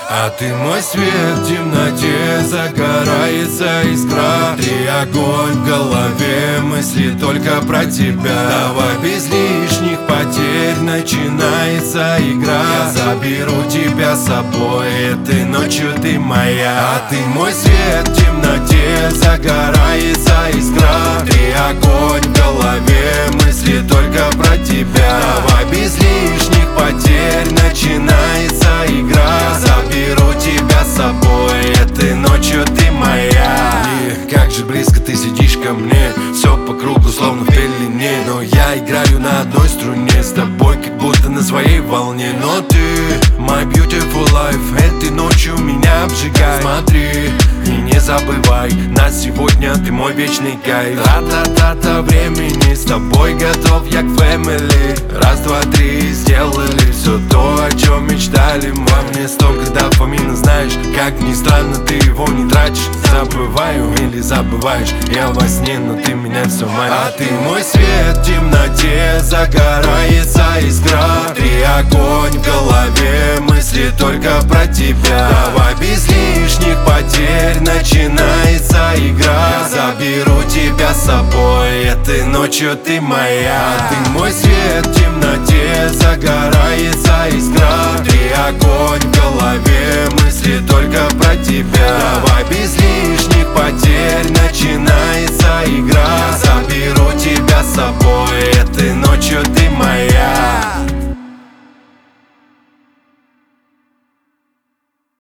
А ты мой свет, в темноте загорается искра. Ты огонь в голове, мысли только про тебя. Давай без лишних потерь, начинается игра. Я заберу тебя с собой, этой ночью ты моя. А ты мой свет, в темноте загорается искра. Ты огонь в голове, мысли только про тебя. Давай без лишних потерь, начинается игра. Я заберу тебя с собой, этой ночью ты моя. И как же близко ты сидишь ко мне, все по кругу, словно в пелене. Но я играю на одной струне, с тобой как будто на своей волне. Но ты, my beautiful life, этой ночью меня обжигай. Смотри и не забывай, на сегодня ты мой вечный кайф. Та-та-та-та времени, с тобой готов я к family. Раз, два, три, сделали все то, о чем мечтали. Во мне столько дофамина, знаешь, как ни странно, ты его не тратишь. Забываю или забываешь, я во сне, но ты меня все манишь. А ты мой свет, в темноте загорается искра. Ты огонь в голове, мысли только про тебя. Давай без лишних потерь, начинается игра. Я заберу тебя с собой, этой ночью ты моя. А ты мой свет, в темноте загорается искра. Ты огонь в голове, мысли только про тебя. Давай без лишних потерь, начинается игра. Я заберу тебя с собой, этой ночью ты моя.